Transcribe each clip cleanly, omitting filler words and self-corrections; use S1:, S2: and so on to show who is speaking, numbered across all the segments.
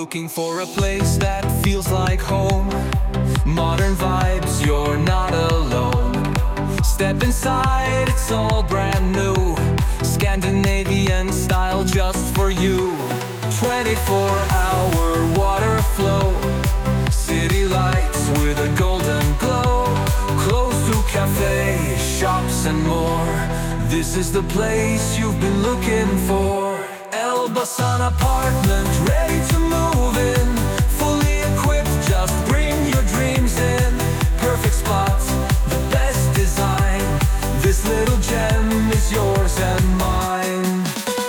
S1: Looking for a place that feels like home. Modern vibes, you're not alone. Step inside, it's all brand new. Scandinavian style just for you. 24-hour water flow, city lights with a golden glow. Close to cafe, shops and more. This is the place you've been looking for. Elbasan apartment, ready to move in. Fully equipped, just bring your dreams in. Perfect spot, the best design. This little gem is yours and mine.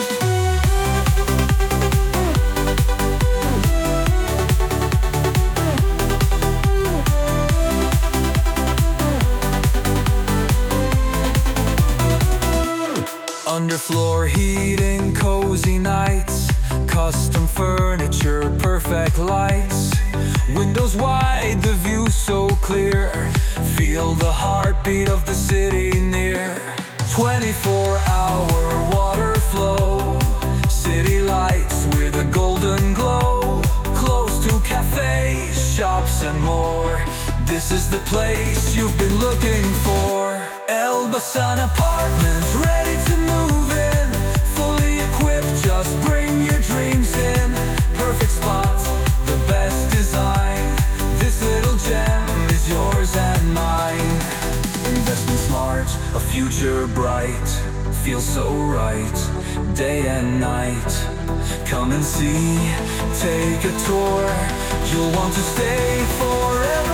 S1: Underfloor heating, cozy nights. Custom furniture, perfect lights. Windows wide, the view so clear. Feel the heartbeat of the city near. 24-hour water flow, city lights with a golden glow. Close to cafes, shops and more. This is the place you've been looking for. Elbasan apartment, ready to move in. Fully equipped, just bring your dreams in. Perfect spot, the best design. This little gem is yours and mine. Investment smart, a future bright. Feels so right, day and night. Come and see, take a tour. You'll want to stay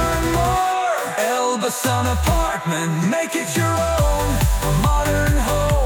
S1: forevermore. Elbasan apartment, make it your own. A modern home.